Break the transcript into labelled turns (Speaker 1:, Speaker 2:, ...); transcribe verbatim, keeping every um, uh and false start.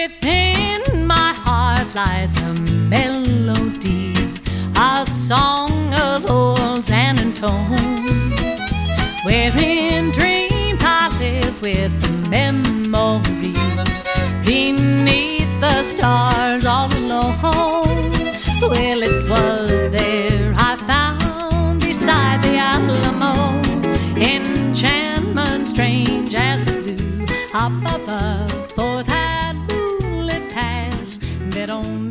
Speaker 1: Within my heart lies a melody, a song of old San Antone, wherein dreams I live with a memory beneath the stars all alone. Well, it was there I found beside the Alamo enchantment strange as the blue up above. For that moonlit past that on